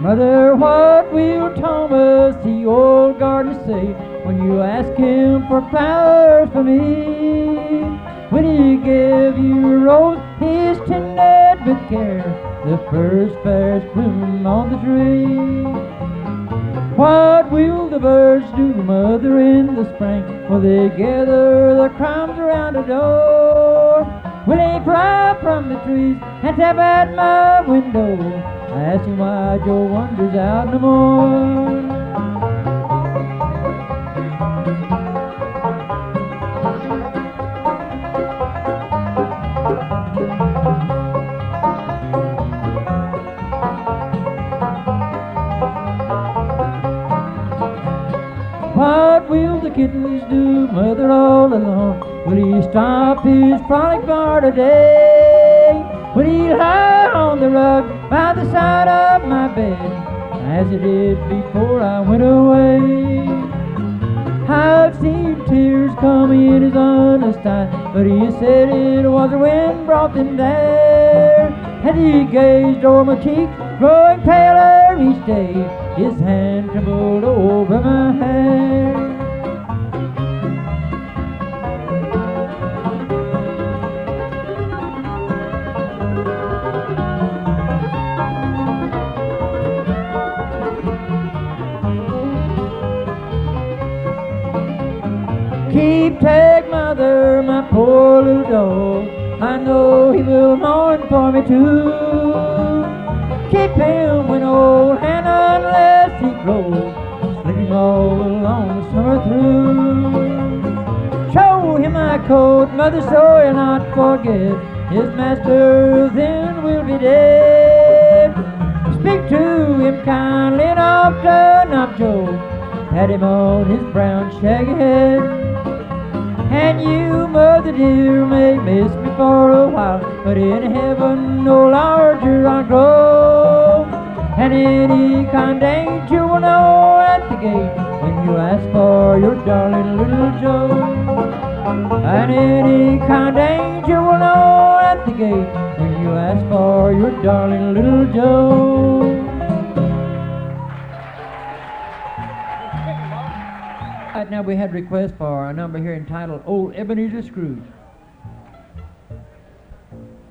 Mother, what will Thomas, the old gardener, say when you ask him for flowers for me? Will he give you a rose, his tender with care, the first fairest bloom on the tree? What will the birds do, Mother, in the spring, when they gather the crumbs around the door? Will they fly from the trees and tap at my window, asking why Joe wanders out no more? What will the kittens do, Mother, all alone? Will he stop his frolic bar today? Will he lie on the rug by the side of my bed, as he did before I went away? I've seen tears come in his honest eye, but he said it was the wind brought them there. As he gazed o'er my cheeks, growing paler each day, his hand trembled over my hair. Keep tag, Mother, my poor little dog. I know he will mourn for me too. Keep him when old and unless he grows, sleeping all along the summer through. Show him my coat, Mother, so he'll not forget his master then will be dead. Speak to him kindly and often of Joe, pat him on his brown shaggy head. And you, Mother dear, may miss me for a while, but in heaven no larger I'll grow. And any kind danger will know at the gate when you ask for your darling little Joe. And any kind danger will know at the gate when you ask for your darling little Joe. Right now we had requests for a number here entitled Old Ebenezer Scrooge.